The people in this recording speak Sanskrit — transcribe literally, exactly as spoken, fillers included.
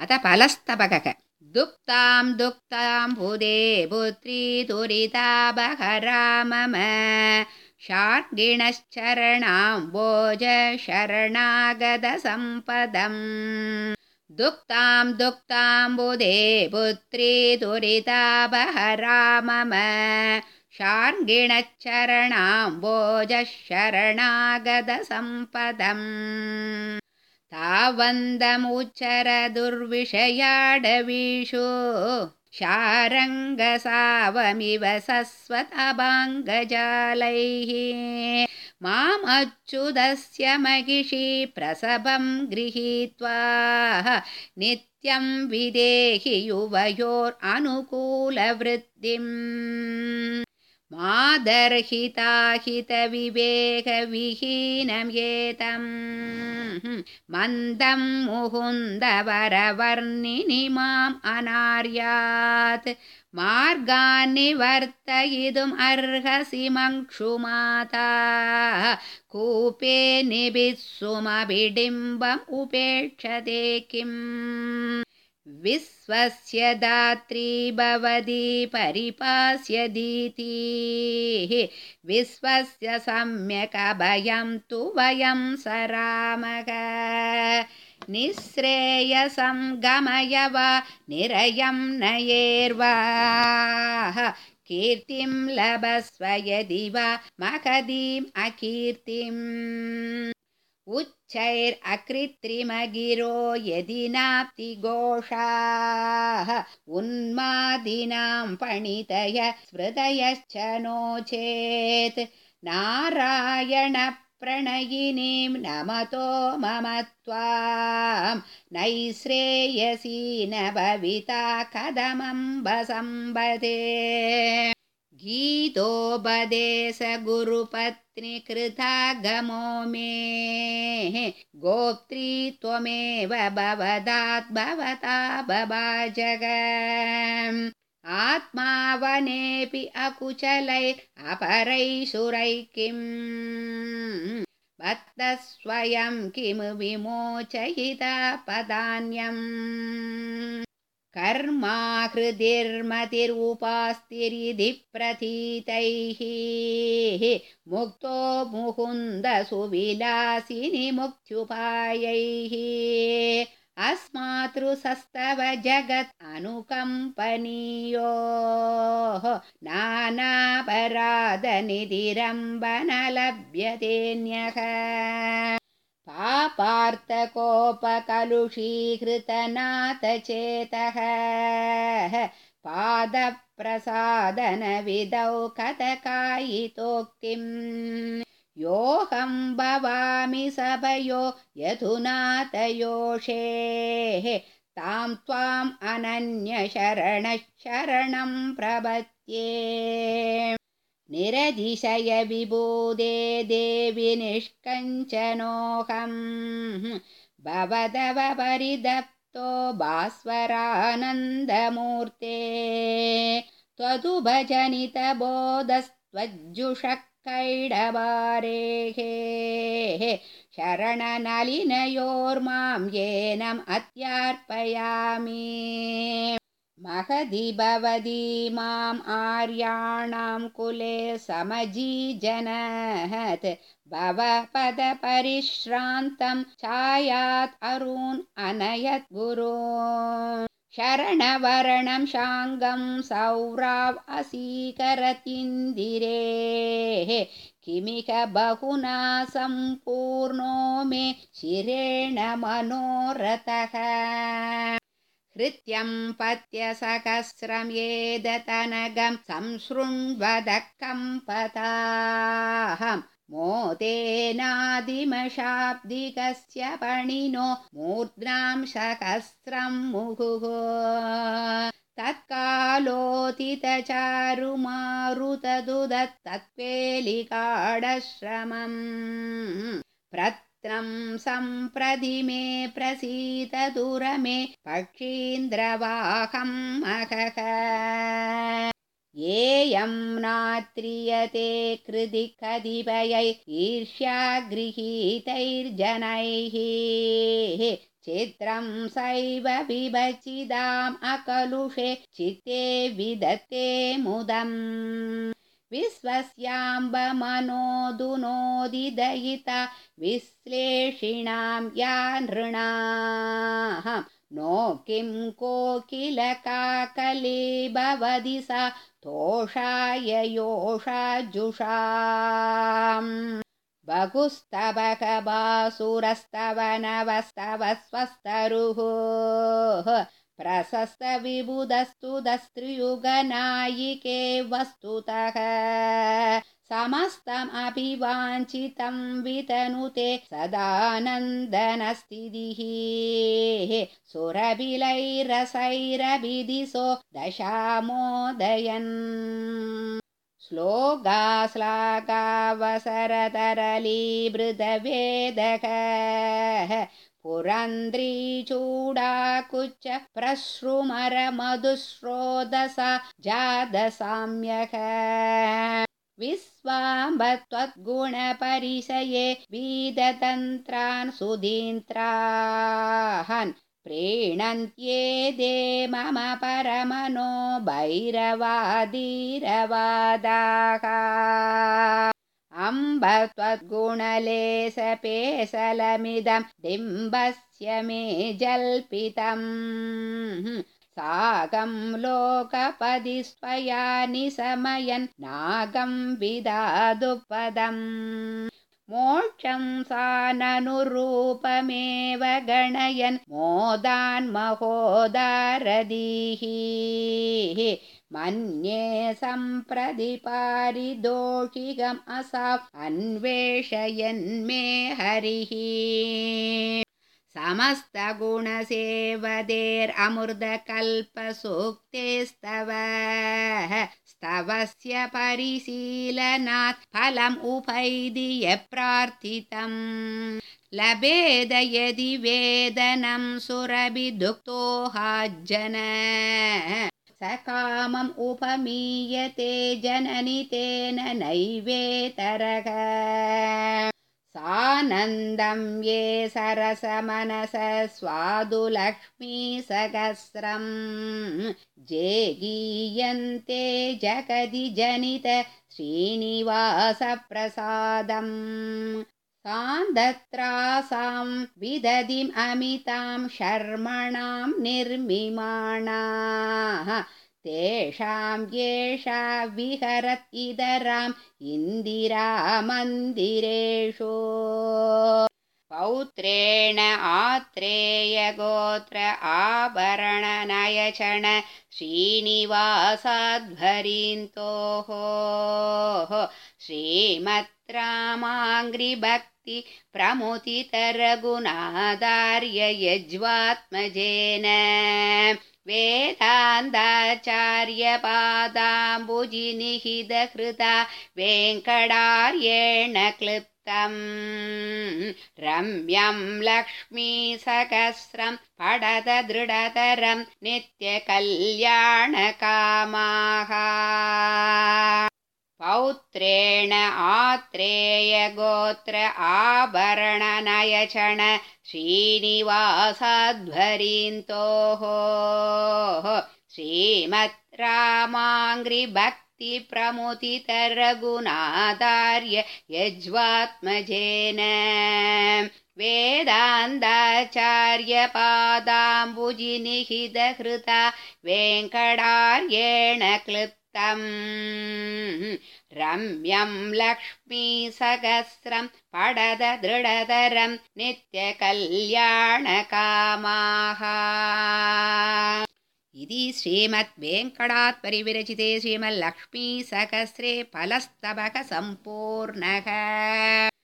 अथ फलस्तबकः दुक्तां दुक्तां भुदे पुत्री दुरिताबहरा मम शार्गिणश्चरणाम्बोज शरणागतसम्पदम् दुक्तां दुक्तां बुधे पुत्री दुरिताबहरा मम शार्गिणश्चरणाम्बोज शरणागतसम्पदम् तावन्दमुच्चर दुर्विषयाडवीषु शारङ्गसावमिव सस्वतभाङ्गजालैः मामच्युतस्य महिषी प्रसभं गृहीत्वा नित्यं विदेहि युवयोरनुकूलवृद्धिम् मादर्हिताहितविवेकविहीनम् मन्दं मुहुन्दवरवर्णिनि माम् अनार्यात् मार्गान् निवर्तयितुम् अर्हसि मंक्षुमाता कूपे निबित्सुमभिडिम्बम् उपेक्षते किम् विश्वस्य दात्री भवति परिपास्यदीति विश्वस्य सम्यक् अभयं तु वयं सरामः निःश्रेयसं गमय वा निरयं नयेर्वा कीर्तिं लभस्व यदि वा महतीम् अकीर्तिम् उच्चैरकृत्रिमगिरो यदि नाप्ति घोषाः उन्मादिनां पणितय स्मृतयश्च नो चेत् नारायणप्रणयिनीं नमतो मम त्वां नैश्रेयसी न भविता कथमम्ब सम्पदे गीतोपदेश गुरुपत्नी कृतागमो मे गोप्त्री त्वमेव भवदात् भवता बभाजग आत्मा वनेऽपि अकुचलै अपरैसुरै किम् बद्ध स्वयं किमु विमोचयिता पदान्यम् कर्मा हृदिर्मतिरुपास्तिरिति प्रतीतैः मुक्तो मुकुन्द सुविलासिनि मुक्त्युपायैः अस्मातृसस्तव जगत् अनुकम्पनीयो नानापराधनिधिरम्बन लभ्यतेऽन्यः पापार्थकोपकलुषीकृतनाथचेतः पादप्रसादनविधौ कथकायितोक्तिम् योऽहं भवामि सभयो यथुनाथयोषेः तां त्वाम् अनन्यशरणः शरणं प्रपद्ये निरतिशय विभूदे देवि निष्कञ्चनोऽहं भवदव परिदप्तो भास्वरानन्दमूर्ते त्वदुभजनितबोधस्त्वज्जुषः कैडबारेः शरणनलिनयोर्मां येनम् अत्यार्पयामि महदी भवदी माम् आर्याणां कुले समजीजनहत् भवपदपरिश्रान्तं छायात् अरून् अनयत् गुरो शरणवरणं शाङ्गं सौराव असीकरतीन्दिरेः किमिह बहुना सम्पूर्णो मे शिरेण मनोरथः हृत्यं पत्यसहस्रं येदतनगं संशृण्वदः कम्पताहम् मोदेनादिमशाब्दिकस्य पणिनो मूर्ध्नां सहस्रं मुहुः तत्कालोतितचारुमारुतदुदत्तत्वेलिकाडश्रमम् प्रत्रं सम्प्रति मे प्रसीददुरमे पक्षीन्द्रवाहं महः येयं नात्रियते कृधि कतिपयै ईर्ष्यागृहीतैर्जनैः चित्रं सैव विभचिदाम् अकलुषे चित्ते विदत्ते मुदम् विश्वस्याम्बमनोदुनोदिदयिता विश्लेषिणां या नृणाः नो किं कोकिलकाकले भवति सा तोषाय योषाजुषाम् बहुस्तवकबासुरस्तवनवस्तव स्वस्तरुः प्रशस्तविबुधस्तुतस्त्रियुगनायिके वस्तुतः समस्तम् अभिवाञ्छितं वितनुते सदानन्दनस्थितिः सुरभिलैरसैरभिदिशो दशामोदयन् श्लोकाश्लाघावसरतरलीभृतवेदः पुरन्द्रीचूडाकुच्च प्रश्रुमरमधुश्रोदसा जातसाम्यः विश्वाम्बत्वद्गुणपरिचये वीदतन्त्रान् सुधीन्त्रान् प्रीणन्त्येदे मम परमनो भैरवादीरवादाः अम्ब त्वद्गुणलेशपेशलमिदं डिम्बस्य मे जल्पितम् सागं लोकपदि स्वया निशमयन् नागं विदादुपदम् मोक्षं साननुरूपमेव गणयन् मोदान्महोदारदीः मन्ये सम्प्रति पारिदोषिकम् असाम् अन्वेषयन्मे हरिः समस्तगुणसेवदेरमृतकल्पसूक्तेस्तव स्तवस्य परिशीलनात् फलम् उपैति यप्रार्थितम् लभेद यदि वेदनं सुरभिदुक्तो हाज्जन सकामम् उपमीयते जननि तेन नैवेतरः सानन्दं ये सरसमनस स्वादुलक्ष्मीसहस्रं जेगीयन्ते जगति जनित श्रीनिवासप्रसादम् सान्दत्रासां विदधिम् अमितां शर्मणां निर्मिमाणाः तेषां येषा विहरत् इदराम् इन्दिरामन्दिरेषु पौत्रेण आत्रेय गोत्र आभरणनयचण श्रीनिवासाद्भरीन्तोः श्रीमद्रामाङ्घ्रिभक्ति प्रमुदितरघुनाथार्य यज्वात्मजेन वेदान्ताचार्यपादाम्बुजिनिहितकृता वेङ्कटार्येण क्लिप्तम् रम्यं लक्ष्मीसहस्रं पठत दृढतरं नित्यकल्याणकामाः पौत्रेण आत्रेय गोत्र आभरणनयचण श्रीनिवासाद्भरीन्तोः श्रीमद्रामाङ्घ्रिभक्ति प्रमुदितरघुनाथार्य यज्वात्मजेन वेदान्ताचार्यपादाम्बुजिनिहितकृता वेङ्कटार्येण क्लिप्तम् रम्यं लक्ष्मीसहस्रं पठत दृढतरं नित्यकल्याणकामाः इति श्रीमद्वेङ्कटात् परिविरचिते श्रीमल्लक्ष्मीसहस्रे फलस्तबक सम्पूर्णः।